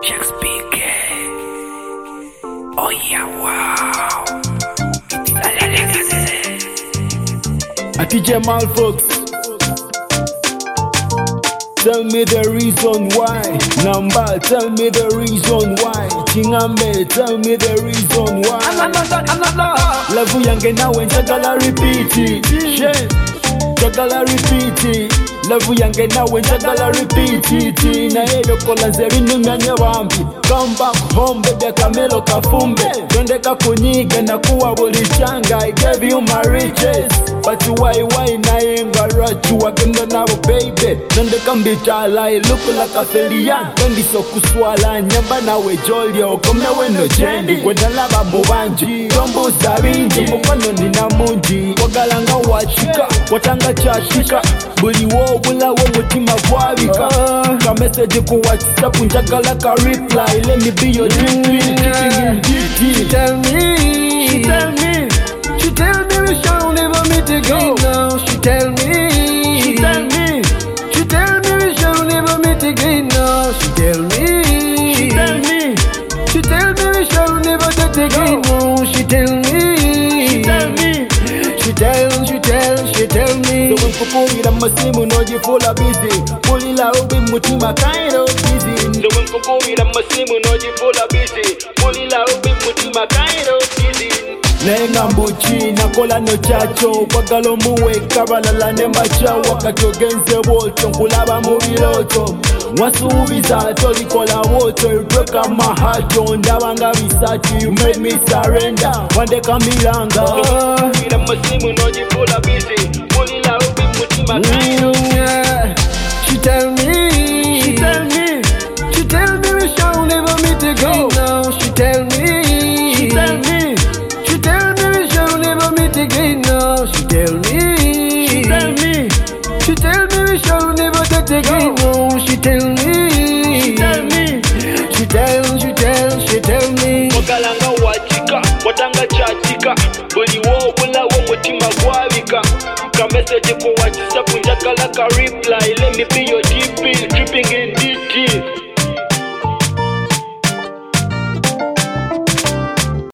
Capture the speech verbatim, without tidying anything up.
Shakespeare. Oh yeah, wow. A T J Malfox. Tell me the reason why. Namba, tell me the reason why. Chingambe, tell me the reason why. I'm not, I'm not, I'm not. Lavu yange nawe njagala repeat it. Shit, njagala repeat it. Lavu yange nawe njagala repeat it. Na eyo kola zeri nunyanye wambi. Come back home baby kamelo kafumbe. Donde kakunyiga na kuwa buli changa. I gave you my riches, but why why na yenga rachu wakendo nabo baby. Donde kambita lai look like a felian. Dondi so kuswala nyamba nawe jolio. Kome weno jendi kwenda laba mubanji. Rombo zabinji mukano nina munji. Wagalanga wachika watanga chashika. Buli wo bula wo mutima gwabika. Ka message ku WhatsApp njagala ka reply. Let me be your drink queen. She tell me, she tell me, she tell me we shall never meet again now. She tell me, She tell me, she tell me we shall never meet again now. She tell me, she tell me, she tell me we shall never date again now. She tell me, she tell me. she tell, she tell, she tell me. So when kukuira masimu noji fula busy. Pulila ubi mutima kind of busy. So when kukuira masimu noji fula busy. Pulila ubi mutima kind of busy. Nenga mbuchi nakola no chacho. Wagalo muwe kabalala nembacha. Wakatogenze woto nkulaba mubiloto. Wasubiza tolikola woto. You broke up my heart yo. Ndabanga bisachi. You made me surrender. Wande kamilanga. Kukuira masimu noji fula busy. Pulila ubi mutima kind of busy. Yeah. She tell me, She tell me, she tell me we shall never meet again now. She tell me, she tell me, she tell me we shall never meet again now. She tell me, she tell me, she tell me we shall never date again now. She tell me, she tell me. she tell, she tell, she tell me. Wagalanga wachika, watanga chatika. Buli wo bula wo mutima gwabika. Ka message ku WhatsApp njagala ka reply. Let me be your